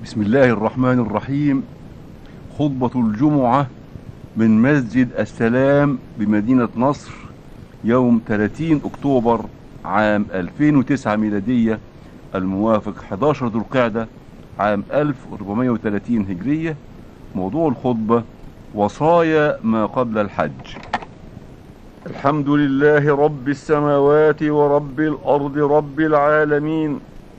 بسم الله الرحمن الرحيم. خطبة الجمعة من مسجد السلام بمدينة نصر يوم 30 أكتوبر عام 2009 ميلادية، الموافق 11 ذو القعدة عام 1430 هجرية. موضوع الخطبة: وصايا ما قبل الحج. الحمد لله رب السماوات ورب الأرض رب العالمين،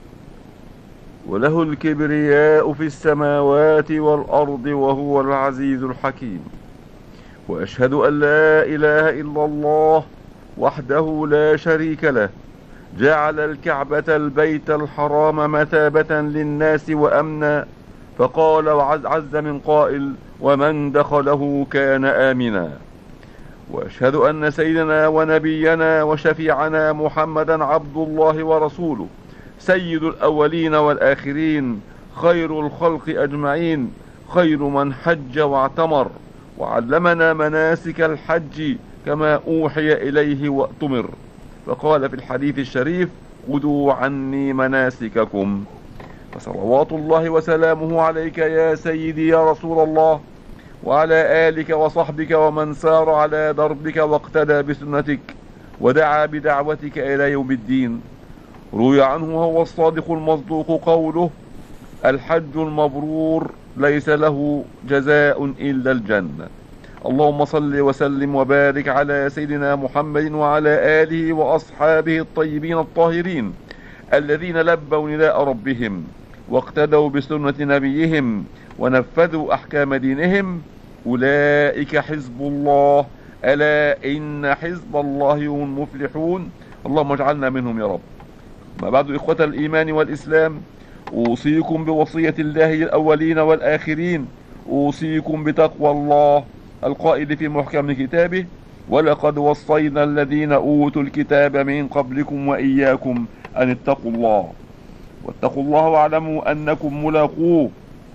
وله الكبرياء في السماوات والأرض وهو العزيز الحكيم. وأشهد أن لا إله إلا الله وحده لا شريك له، جعل الكعبة البيت الحرام مثابة للناس وأمنا، فقال وعز من قائل: ومن دخله كان آمنا. وأشهد أن سيدنا ونبينا وشفيعنا محمدا عبد الله ورسوله، سيد الأولين والآخرين، خير الخلق أجمعين، خير من حج واعتمر، وعلمنا مناسك الحج كما أوحي إليه وأتمر، فقال في الحديث الشريف: خذوا عني مناسككم. فصلوات الله وسلامه عليك يا سيدي يا رسول الله، وعلى آلك وصحبك ومن سار على دربك واقتدى بسنتك ودعا بدعوتك إلى يوم الدين. روي عنه هو الصادق المصدوق قوله: الحج المبرور ليس له جزاء إلا الجنة. اللهم صل وسلم وبارك على سيدنا محمد وعلى آله وأصحابه الطيبين الطاهرين الذين لبوا نداء ربهم واقتدوا بسنة نبيهم ونفذوا أحكام دينهم. أولئك حزب الله، ألا إن حزب الله هم المفلحون. اللهم اجعلنا منهم يا رب. ما بعد، إخوة الإيمان والإسلام، أوصيكم بوصية الله الأولين والآخرين، أوصيكم بتقوى الله القائل في محكم كتابه: ولقد وصينا الذين أوتوا الكتاب من قبلكم وإياكم أن اتقوا الله، واتقوا الله واعلموا أنكم ملاقوه.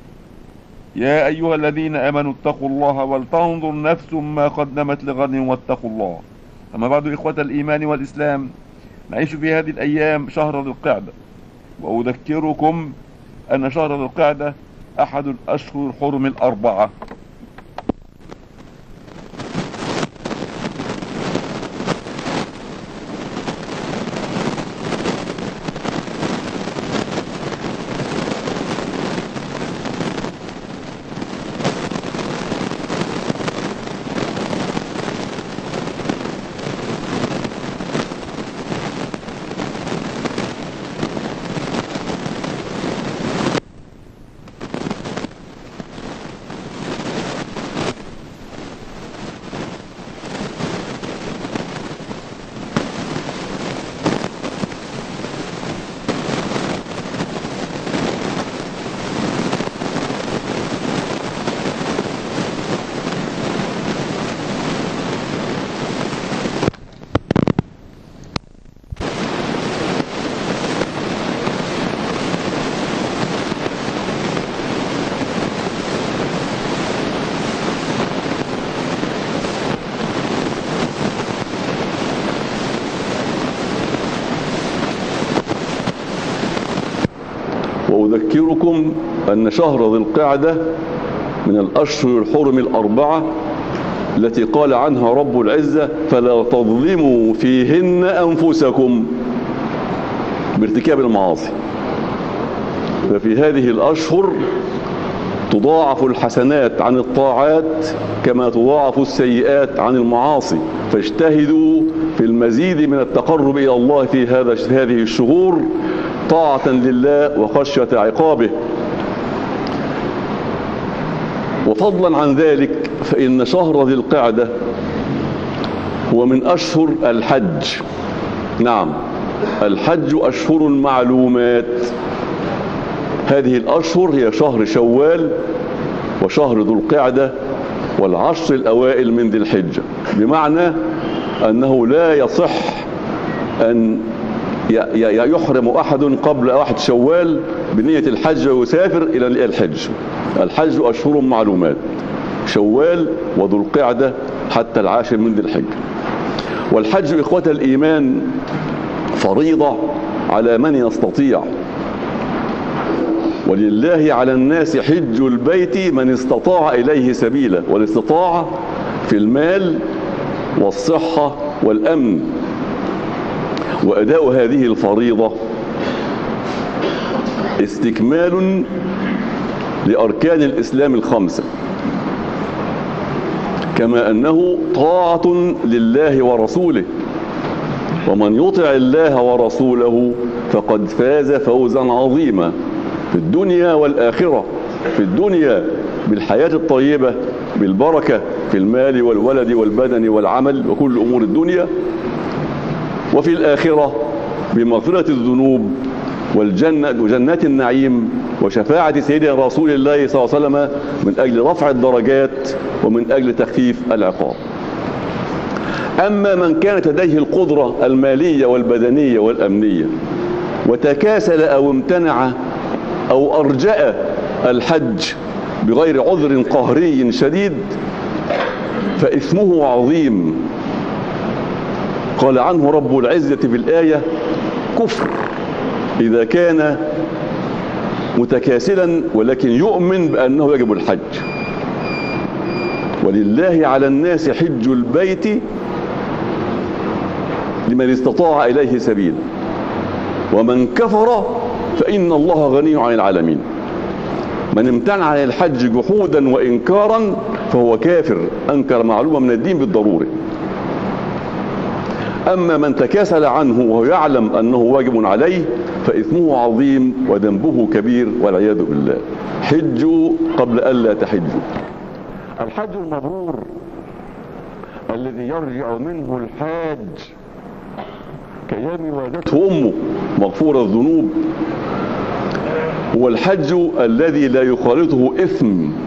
يا أيها الذين آمنوا اتقوا الله ولتنظر نفس ما قدمت لغد واتقوا الله. أما بعد، إخوة الإيمان والإسلام، نعيش في هذه الأيام شهر ذو القعدة، وأذكركم أن شهر ذو القعدة أحد الأشهر الحرم الأربعة. وأذكركم أن شهر ذي القعدة من الأشهر الحرم الأربعة التي قال عنها رب العزة: فلا تظلموا فيهن أنفسكم بارتكاب المعاصي. ففي هذه الأشهر تضاعف الحسنات عن الطاعات كما تضاعف السيئات عن المعاصي، فاجتهدوا في المزيد من التقرب إلى الله في هذه الشهور طاعة لله وخشية عقابه. وفضلا عن ذلك، فإن شهر ذي القعدة هو من أشهر الحج. نعم، الحج أشهر معلومات. هذه الأشهر هي شهر شوال وشهر ذو القعدة والعشر الأوائل من ذي الحجة، بمعنى أنه لا يصح أن يحرم أحد قبل 1 شوال بنية الحج ويسافر إلى الحج. الحج أشهر معلومات، شوال وذو القعدة حتى العاشر من ذي الحجة. والحج إخوة الإيمان فريضة على من يستطيع، ولله على الناس حج البيت من استطاع إليه سبيلا. والاستطاعة في المال والصحة والأمن. وأداء هذه الفريضة استكمال لأركان الإسلام الخمسة، كما أنه طاعة لله ورسوله، ومن يطع الله ورسوله فقد فاز فوزا عظيما في الدنيا والآخرة. في الدنيا بالحياة الطيبة بالبركة في المال والولد والبدن والعمل وكل أمور الدنيا، وفي الآخرة بمغفرة الذنوب والجنة وجنات النعيم وشفاعة سيدنا رسول الله صلى الله عليه وسلم من أجل رفع الدرجات ومن أجل تخفيف العقاب. أما من كانت لديه القدرة المالية والبدنية والأمنية وتكاسل أو امتنع أو أرجأ الحج بغير عذر قهري شديد فإثمه عظيم. قال عنه رب العزة في الآية: كفر إذا كان متكاسلا ولكن يؤمن بأنه يجب الحج. ولله على الناس حج البيت لمن استطاع إليه سبيلا ومن كفر فإن الله غني عن العالمين. من امتنع عن الحج جحودا وإنكارا فهو كافر، أنكر معلومة من الدين بالضرورة. أما من تكاسل عنه وهو يعلم أنه واجب عليه فإثمه عظيم وذنبه كبير والعياذ بالله. حجوا قبل ألا تحجوا. الحج المبرور الذي يرجع منه الحاج كيوم ولدته أمه مغفور الذنوب هو الحج الذي لا يخالطه إثم.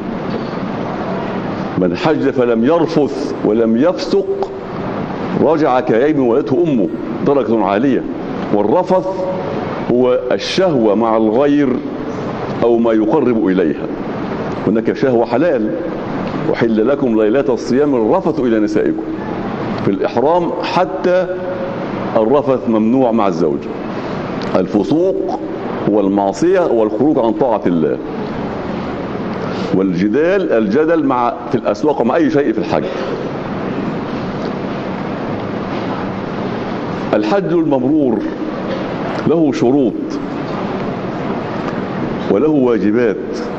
من حج فلم يرفث ولم يفسق رجع كيوم ولدته أمه، درجة عالية. والرفث هو الشهوة مع الغير أو ما يقرب إليها. هناك شهوة حلال: وحل لكم ليلة الصيام الرفث إلى نسائكم. في الإحرام حتى الرفث ممنوع مع الزوج. الفسوق هو المعصية والخروج عن طاعة الله. الجدل في الأسواق مع أي شيء في الحج. الحج المبرور له شروط وله واجبات.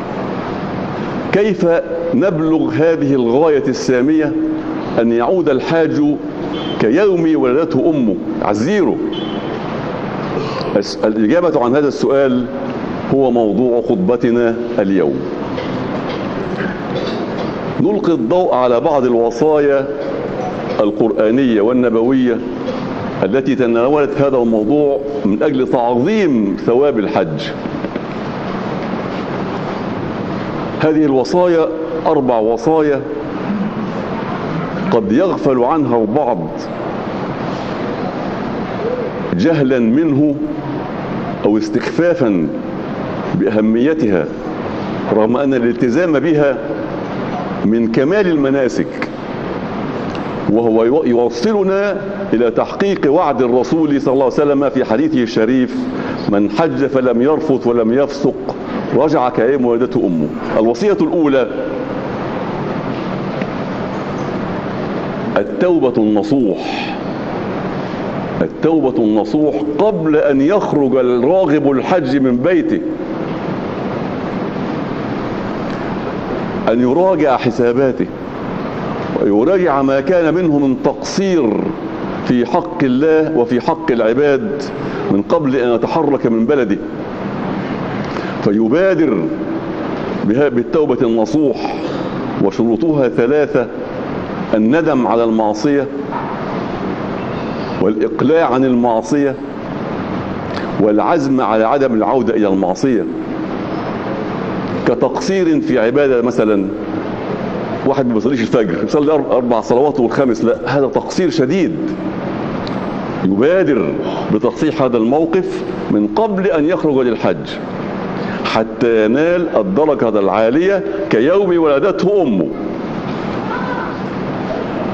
كيف نبلغ هذه الغاية السامية أن يعود الحاج كيوم ولدته أمه عزيره؟ الإجابة عن هذا السؤال هو موضوع خطبتنا اليوم. نلقي الضوء على بعض الوصايا القرآنية والنبوية التي تناولت هذا الموضوع من أجل تعظيم ثواب الحج. هذه الوصايا 4 وصايا قد يغفل عنها البعض جهلا منه أو استخفافا بأهميتها، رغم أن الالتزام بها من كمال المناسك، وهو يوصلنا إلى تحقيق وعد الرسول صلى الله عليه وسلم في حديثه الشريف: من حج فلم يرفث ولم يفسق رجع كيوم ولدته أمه. الوصية الأولى: التوبة النصوح. التوبة النصوح قبل أن يخرج الراغب الحج من بيته، أن يراجع حساباته ويراجع ما كان منه من تقصير في حق الله وفي حق العباد من قبل أن يتحرك من بلده، فيبادر بالتوبة النصوح. وشروطها 3: الندم على المعصية، والإقلاع عن المعصية، والعزم على عدم العودة إلى المعصية. كتقصير في عبادة مثلا، واحد ما بيصليش الفجر، بيصلي 4 صلوات والخامس لا، هذا تقصير شديد. يبادر بتصحيح هذا الموقف من قبل أن يخرج للحج حتى ينال الدرجة العالية كيوم ولدته أمه.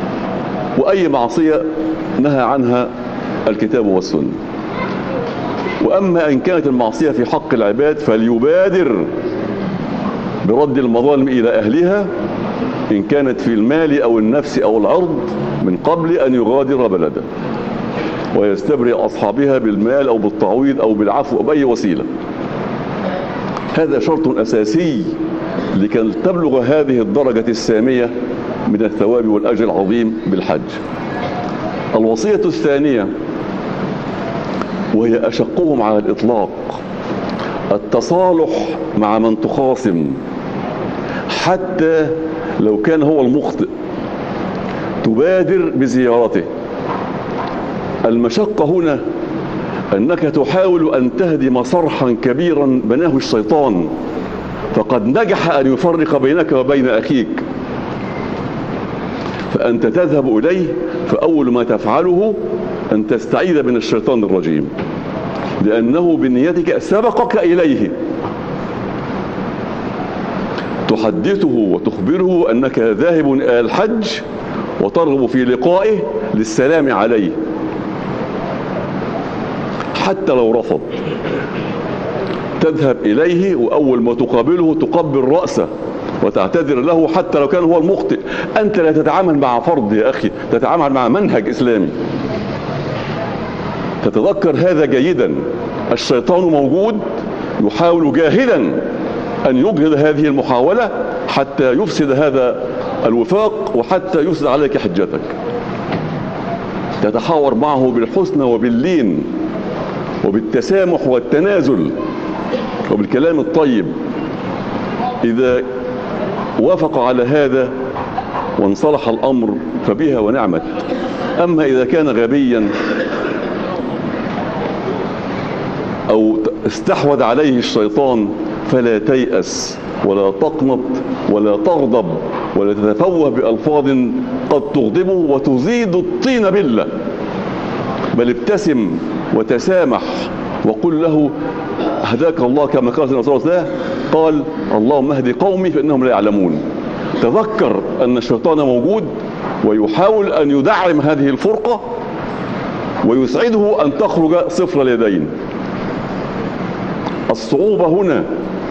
وأي معصية نهى عنها الكتاب والسنة. وأما إن كانت المعصية في حق العباد فليبادر برد المظالم إلى أهلها إن كانت في المال أو النفس أو العرض من قبل أن يغادر بلده، ويستبرئ أصحابها بالمال أو بالتعويض أو بالعفو أو بأي وسيلة. هذا شرط أساسي لكي تبلغ هذه الدرجة السامية من الثواب والأجر العظيم بالحج. الوصية الثانية وهي أشقهم على الإطلاق: التصالح مع من تخاصم حتى لو كان هو المخطئ، تبادر بزيارته. المشقة هنا أنك تحاول أن تهدم صرحا كبيرا بناه الشيطان، فقد نجح أن يفرق بينك وبين أخيك، فأنت تذهب إليه، فأول ما تفعله أن تستعيذ من الشيطان الرجيم، لأنه بنيتك سبقك إليه. تحدثه وتخبره أنك ذاهب إلى الحج وترغب في لقائه للسلام عليه، حتى لو رفض تذهب إليه، وأول ما تقابله تقبل رأسه وتعتذر له حتى لو كان هو المخطئ. أنت لا تتعامل مع فرد يا أخي، تتعامل مع منهج إسلامي. تتذكر هذا جيدا. الشيطان موجود يحاول جاهدا أن يجهد هذه المحاولة حتى يفسد هذا الوفاق وحتى يفسد عليك حجتك. تتحاور معه بالحسنى وباللين وبالتسامح والتنازل وبالكلام الطيب. إذا وافق على هذا وانصلح الأمر فبها ونعمت. أما إذا كان غبيا أو استحوذ عليه الشيطان فلا تيأس ولا تقنط ولا تغضب ولا تتفوه بألفاظ قد تغضبه وتزيد الطين بلة، بل ابتسم وتسامح وقل له هداك الله، كما قال الرسول صلى الله عليه وسلم قال: اللهم اهد قومي فإنهم لا يعلمون. تذكر أن الشيطان موجود ويحاول أن يدعم هذه الفرقة ويسعده أن تخرج صفر اليدين. الصعوبة هنا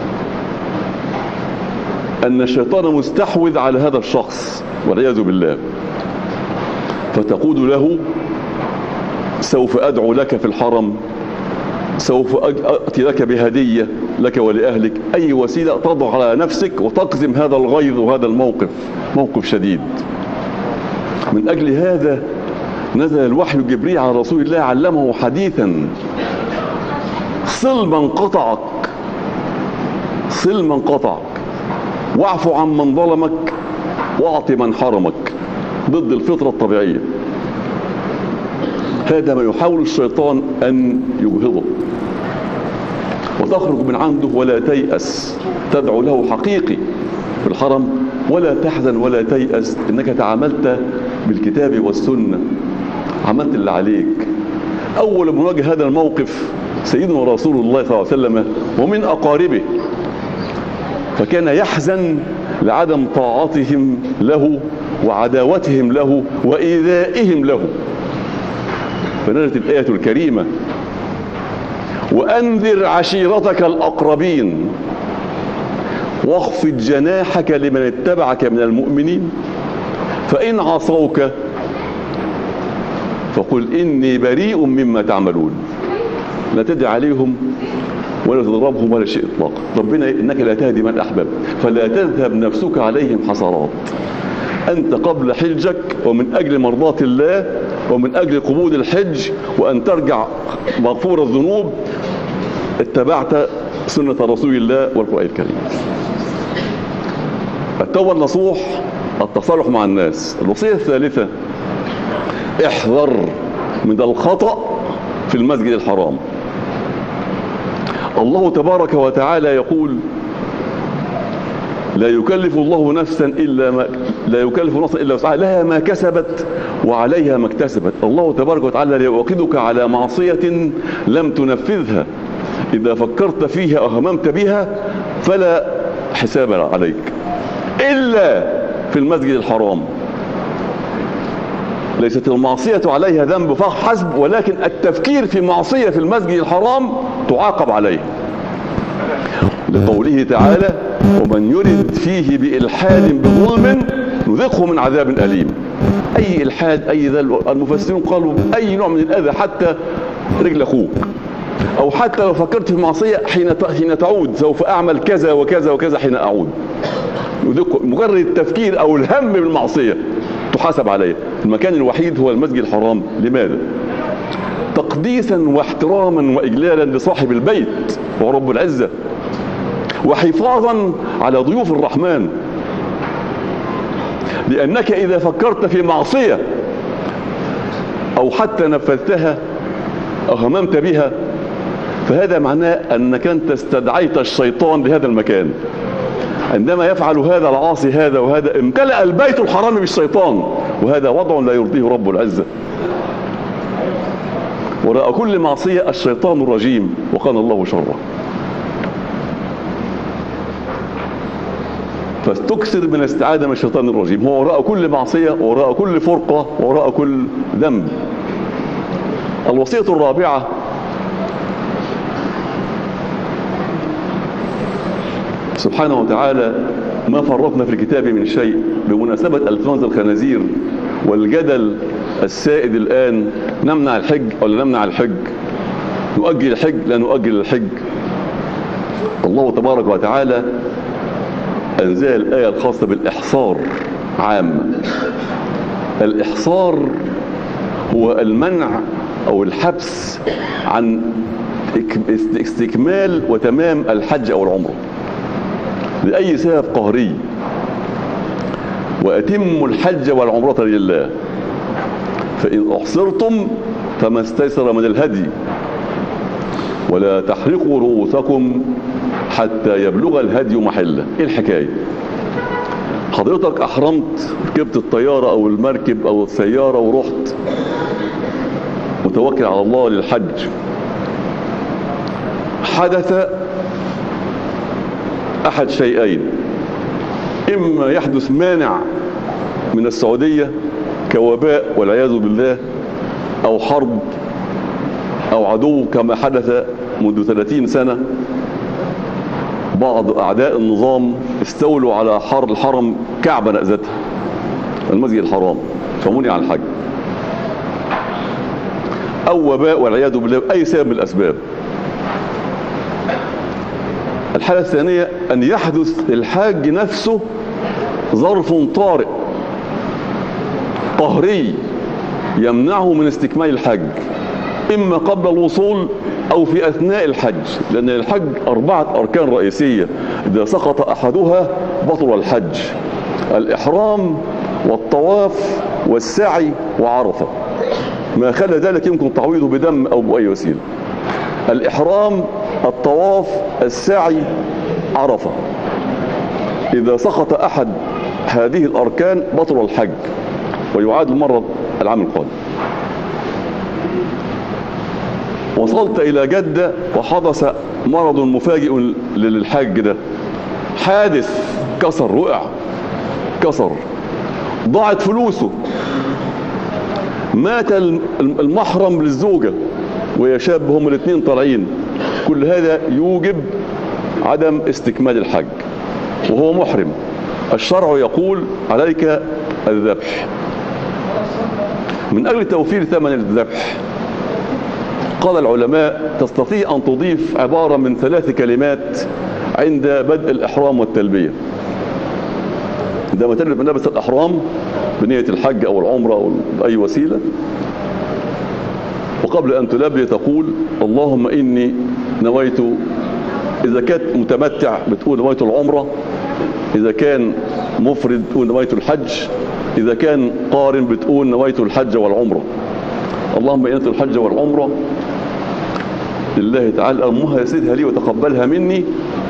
أن الشيطان مستحوذ على هذا الشخص والعياذ بالله، فتقول له: سوف أدعو لك في الحرم، سوف أأتي لك بهدية لك ولأهلك، أي وسيلة تضع على نفسك وتقزم هذا الغيظ وهذا الموقف، موقف شديد. من أجل هذا نزل الوحي الجبري على رسول الله علمه حديثا: صل من قطعك، صل من قطعك، واعف عن من ظلمك، واعط من حرمك، ضد الفطرة الطبيعية. هذا ما يحاول الشيطان أن يجهضه، وتخرج من عنده ولا تيأس، تدعو له حقيقي في الحرم، ولا تحزن ولا تيأس، إنك تعاملت بالكتاب والسنة، عملت اللي عليك. أول من واجه هذا الموقف سيدنا رسول الله صلى الله عليه وسلم ومن أقاربه، فكان يحزن لعدم طاعتهم له وعداوتهم له وإيذائهم له، فنزلت الآية الكريمة: وأنذر عشيرتك الأقربين واخفض جناحك لمن اتبعك من المؤمنين فإن عصوك فقل إني بريء مما تعملون. لا تدع عليهم ولا تضربهم ولا شيء إطلاقا. ربنا إنك لا تهدي من أحببت فلا تذهب نفسك عليهم حسرات. أنت قبل حجك ومن أجل مرضاة الله ومن أجل قبول الحج وأن ترجع مغفور الذنوب اتبعت سنة رسول الله والقرآن الكريم. التوبة النصوح، التصالح مع الناس. الوصية الثالثة: احذر من الخطأ في المسجد الحرام. الله تبارك وتعالى يقول: لا يكلف الله نفسا إلا وسعها لها ما كسبت وعليها ما اكتسبت. الله تبارك وتعالى لا يؤاخذك على معصية لم تنفذها، إذا فكرت فيها أو هممت بها فلا حساب عليك، إلا في المسجد الحرام. ليست المعصية عليها ذنب فحسب، ولكن التفكير في معصية في المسجد الحرام تعاقب عليه، لقوله تعالى: ومن يرد فيه بإلحاد بظلم نذقه من عذاب أليم. أي إلحاد، أي ذل، المفسرون قالوا أي نوع من الأذى، حتى رجل أخوك، أو حتى لو فكرت في معصية حين تعود سوف أعمل كذا وكذا وكذا حين أعود، مجرد التفكير أو الهم بالمعصية تحاسب عليه. المكان الوحيد هو المسجد الحرام. لماذا؟ تقديسا واحتراما وإجلالا لصاحب البيت ورب العزة، وحفاظا على ضيوف الرحمن. لأنك إذا فكرت في معصية أو حتى نفذتها أو هممت بها، فهذا معناه أنك أنت استدعيت الشيطان لهذا المكان. عندما يفعل هذا العاصي هذا وهذا، امتلأ البيت الحرام بالشيطان، وهذا وضع لا يرضيه رب العزة. وراء كل معصية الشيطان الرجيم، وقال الله شره. فاستكثر من الاستعاذة من الشيطان الرجيم. هو وراء كل معصية، وراء كل فرقة، وراء كل ذنب. الوصية الرابعة: سبحانه وتعالى: ما فرطنا في الكتاب من شيء. بمناسبة ألفاظ الخنازير والجدل السائد الآن، نمنع الحج ولا نمنع الحج، نؤجل الحج لا نؤجل الحج، الله تبارك وتعالى أنزل الآية الخاصة بالإحصار عامة. الإحصار هو المنع أو الحبس عن استكمال وتمام الحج أو العمرة لأي سبب قهري. وأتموا الحج والعمرة لله، فإن أحصرتم فما استيسر من الهدي، ولا تحرقوا رؤوسكم حتى يبلغ الهدي محله. إيه الحكاية؟ حضرتك أحرمت، ركبت الطيارة أو المركب أو السيارة ورحت متوكل على الله للحج. حدث أحد شيئين: إما يحدث مانع من السعودية كوباء والعياذ بالله، أو حرب، أو عدو كما حدث منذ 30 سنة. بعض أعداء النظام استولوا على الحرم كعبة نأذتها، المسجد الحرام، فمنع عن الحج، أو وباء والعياذ بالله، أي سبب من الأسباب. الحالة الثانية: أن يحدث الحاج نفسه ظرف طارئ قهري يمنعه من استكمال الحج، إما قبل الوصول أو في أثناء الحج، لأن الحج 4 أركان رئيسية، إذا سقط أحدها بطل الحج: الإحرام والطواف والسعي وعرفة. ما خلى ذلك يمكن تعويضه بدم أو بأي وسيلة. الإحرام، الطواف، السعي، عرفة. إذا سقط أحد هذه الأركان بطل الحج ويعاد المرة العام القادم. وصلت إلى جدة وحدث مرض مفاجئ للحاج ده، حادث، كسر، وقع، كسر، ضاعت فلوسه، مات المحرم للزوجة ويا شاب، هم الاثنين طالعين. كل هذا يوجب عدم استكمال الحج وهو محرم. الشرع يقول: عليك الذبح. من أجل توفير ثمن الذبح، قال العلماء: تستطيع أن تضيف عبارة من 3 كلمات عند بدء الإحرام والتلبية. عندما تلبس ملابس الإحرام بنية الحج أو العمرة أو أي وسيلة، وقبل أن تلبي تقول: اللهم إني نويت. إذا كانت متمتع بتقول نويت العمرة، إذا كان مفرد بتقول نويت الحج، إذا كان قارن بتقول نويت الحج والعمرة. اللهم إني نويت الحج والعمرة لله تعالى، أمها يسيدها لي وتقبلها مني،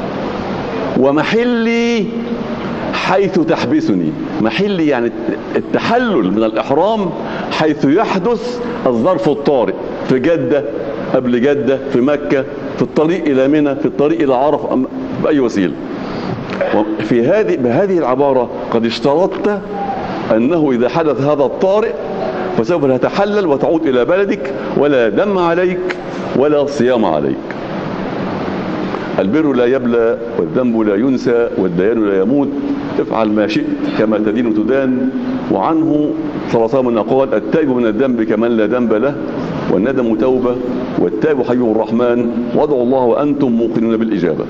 ومحلي حيث تحبسني. محلي يعني التحلل من الإحرام حيث يحدث الظرف الطارئ، في جدة، قبل جدة، في مكة، في الطريق إلى منى، في الطريق إلى عرفة، بأي وسيلة. بهذه العبارة قد اشترطت أنه إذا حدث هذا الطارئ وسوف تتحلل وتعود إلى بلدك، ولا دم عليك ولا صيام عليك. البر لا يبلى والذنب لا ينسى والديان لا يموت، افعل ما شئت كما تدين تدان. وعنه صلى الله عليه وسلم قال: التائب من الذنب كمن لا ذنب له، والندم توبة، والتائب حي الرحمن، وادعوا الله وأنتم موقنون بالإجابة.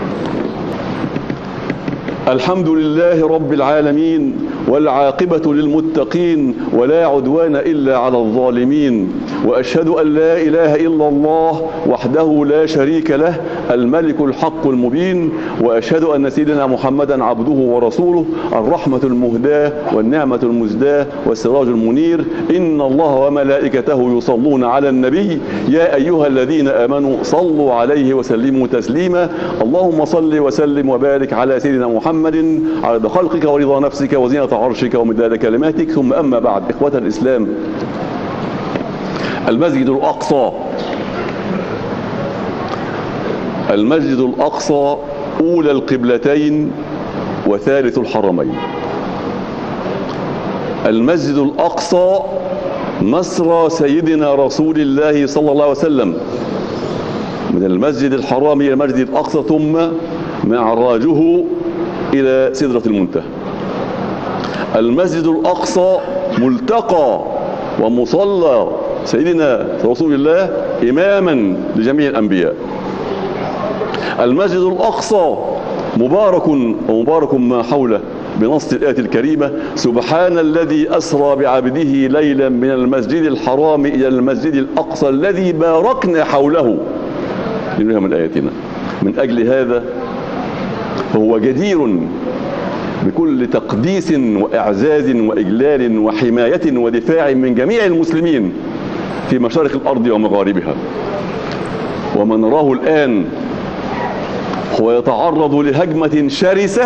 الحمد لله رب العالمين، والعاقبة للمتقين، ولا عدوان إلا على الظالمين. وأشهد أن لا إله إلا الله وحده لا شريك له، الملك الحق المبين. وأشهد أن سيدنا محمدا عبده ورسوله، الرحمة المهداة والنعمة المزداة والسراج المنير. إن الله وملائكته يصلون على النبي، يا أيها الذين آمنوا صلوا عليه وسلموا تسليما. اللهم صل وسلم وبارك على سيدنا محمد عدد خلقك ورضا نفسك وزينة عرشك ومداد كلماتك. ثم أما بعد، إخوة الإسلام، المسجد الأقصى، المسجد الأقصى أولى القبلتين وثالث الحرمين. المسجد الأقصى مسرى سيدنا رسول الله صلى الله عليه وسلم من المسجد الحرام إلى المسجد الأقصى، ثم معراجه إلى سدرة المنتهى. المسجد الأقصى ملتقى ومصلى سيدنا رسول الله إماما لجميع الأنبياء. المسجد الأقصى مبارك ومبارك ما حوله، بنص الآية الكريمة: سبحان الذي أسرى بعبده ليلا من المسجد الحرام إلى المسجد الأقصى الذي باركنا حوله لنريه من آياتنا. من أجل هذا هو جدير بكل تقديس وإعزاز وإجلال وحماية ودفاع من جميع المسلمين في مشارق الأرض ومغاربها. وما نراه الآن هو يتعرض لهجمة شرسة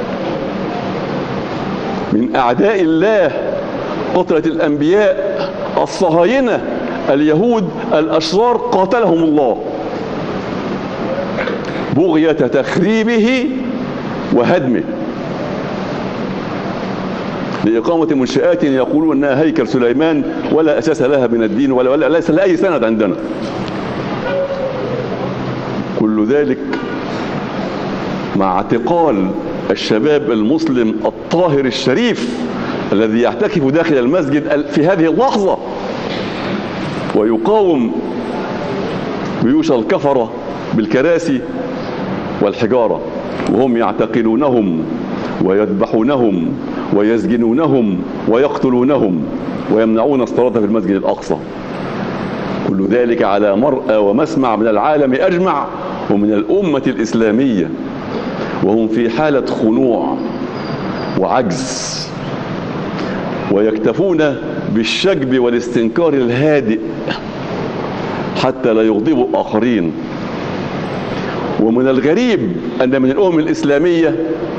من أعداء الله، قتلة الأنبياء، الصهاينة، اليهود الأشرار قاتلهم الله، بغية تخريبه وهدمه، لإقامة منشآت يقولون أنها هيكل سليمان ولا أساس لها من الدين ولا ليس لأي سند عندنا. كل ذلك مع اعتقال الشباب المسلم الطاهر الشريف الذي يعتكف داخل المسجد في هذه اللحظة ويقاوم جيوش الكفرة بالكراسي والحجارة، وهم يعتقلونهم ويذبحونهم ويسجنونهم ويقتلونهم ويمنعون الصلاة في المسجد الأقصى. كل ذلك على مرأى ومسمع من العالم أجمع ومن الأمة الإسلامية، وهم في حالة خنوع وعجز، ويكتفون بالشجب والاستنكار الهادئ حتى لا يغضبوا آخرين. ومن الغريب أن من الأمم الإسلامية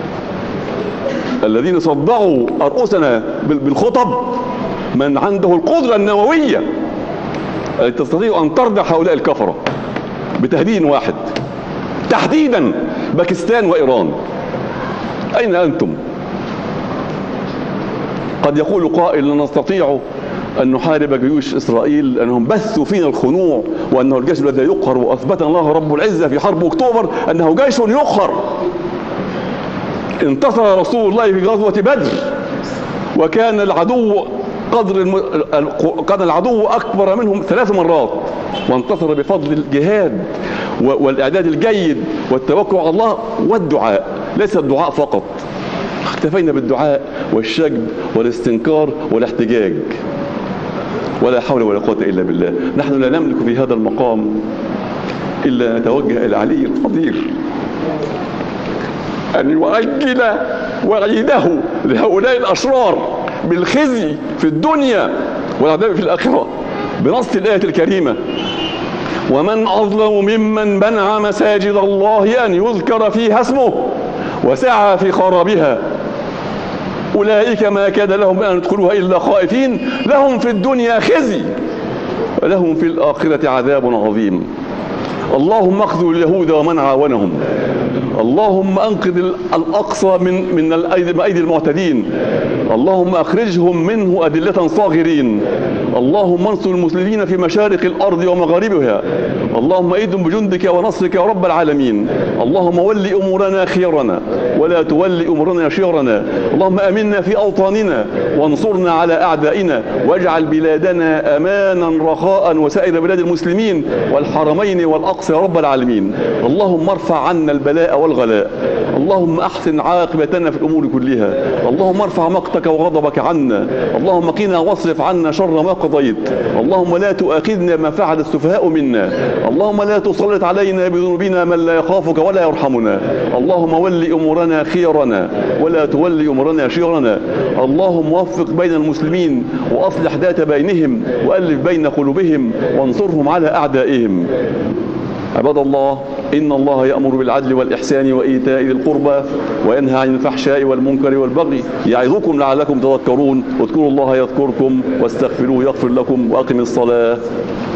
الذين صدعوا أرؤوسنا بالخطب من عنده القدرة النووية التي تستطيع أن تردع هؤلاء الكفرة بتهديد واحد، تحديدا باكستان وإيران. أين أنتم؟ قد يقول قائل: لا نستطيع أن نحارب جيوش إسرائيل لأنهم بثوا فينا الخنوع وأنه الجيش الذي يقهر، وأثبت الله رب العزة في حرب أكتوبر أنه جيش يقهر. انتصر رسول الله في غزوة بدر، وكان العدو كان العدو أكبر منهم 3 مرات، وانتصر بفضل الجهاد والإعداد الجيد والتوكل على الله والدعاء. ليس الدعاء فقط، اكتفينا بالدعاء والشجب والاستنكار والاحتجاج، ولا حول ولا قوة إلا بالله. نحن لا نملك في هذا المقام إلا نتوجه إلى العلي القدير أن يؤجل وعيده لهؤلاء الأشرار بالخزي في الدنيا والعذاب في الآخرة، بنص الآية الكريمة: ومن أظلم ممن منع مساجد الله أن يذكر فيها اسمه وسعى في خرابها أولئك ما كان لهم أن يدخلوها إلا خائفين لهم في الدنيا خزي ولهم في الآخرة عذاب عظيم. اللهم اخذل اليهود ومن عاونهم، اللهم أنقذ الأقصى من أيدي المعتدين. اللهم أخرجهم منه أذلة صاغرين. اللهم انصر المسلمين في مشارق الأرض ومغاربها. اللهم أيدهم بجندك ونصرك يا رب العالمين. اللهم ول أمورنا خيرنا ولا تول أمورنا شرنا. اللهم أمنا في أوطاننا وانصرنا على أعدائنا، واجعل بلادنا أمانا رخاء وسائر بلاد المسلمين والحرمين والأقصى يا رب العالمين. اللهم ارفع عنا البلاء والغلاء. اللهم أحسن عاقبتنا في الأمور كلها. اللهم ارفع مقتك وغضبك عنا. اللهم قنا واصرف عنا شر ما قضيت. اللهم لا تؤاخذنا ما فعل السفهاء منا. اللهم لا تسلط علينا بذنوبنا من لا يخافك ولا يرحمنا. اللهم ول أمورنا خيرنا ولا تول أمورنا شرنا. اللهم وفق بين المسلمين وأصلح ذات بينهم وألف بين قلوبهم وانصرهم على أعدائهم. عباد الله، إن الله يأمر بالعدل والإحسان وإيتاء ذي القربى وينهى عن الفحشاء والمنكر والبغي يعظكم لعلكم تذكرون. اذكروا الله يذكركم واستغفروه يغفر لكم وأقم الصلاة.